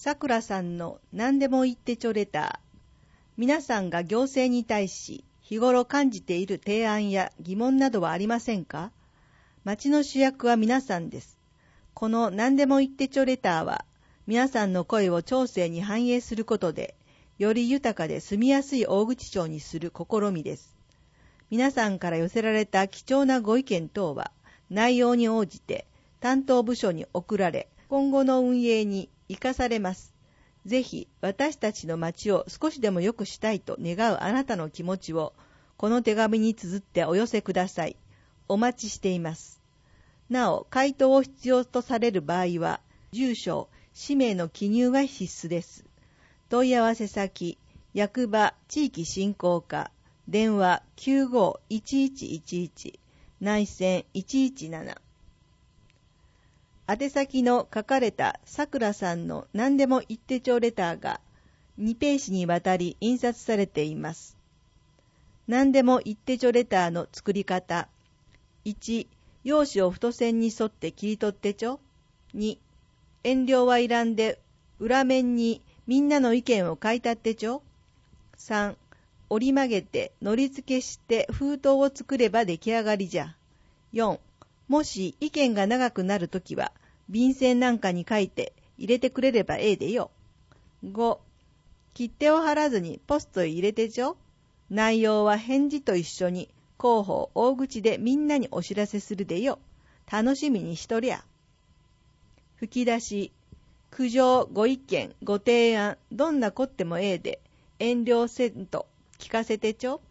さくらさんの何でも言ってちょレター。皆さんが行政に対し日頃感じている提案や疑問などはありませんか？町の主役は皆さんです。この何でも言ってちょレターは皆さんの声を町政に反映することでより豊かで住みやすい大口町にする試みです。皆さんから寄せられた貴重なご意見等は内容に応じて担当部署に送られ今後の運営に生かされます。ぜひ私たちの町を少しでも良くしたいと願うあなたの気持ちをこの手紙に綴ってお寄せください。お待ちしています。なお、回答を必要とされる場合は、住所、氏名の記入が必須です。問い合わせ先、役場地域振興課、電話 95-1111、内線117。宛先の書かれたさくらさんの何でも言ってちょレターが2ページにわたり印刷されています。何でも言ってちょレターの作り方。1、用紙を太線に沿って切り取ってちょ。2、遠慮はいらんで裏面にみんなの意見を書いたってちょ。3、折り曲げてのり付けして封筒を作れば出来上がりじゃ。4、もし意見が長くなるときは便箋なんかに書いて入れてくれればええでよ。5、切手を貼らずにポストへ入れてちょ。内容は返事と一緒に広報大口でみんなにお知らせするでよ。楽しみにしとりゃ。吹き出し。苦情、ご意見、ご提案、どんなこってもええで遠慮せんと聞かせてちょ。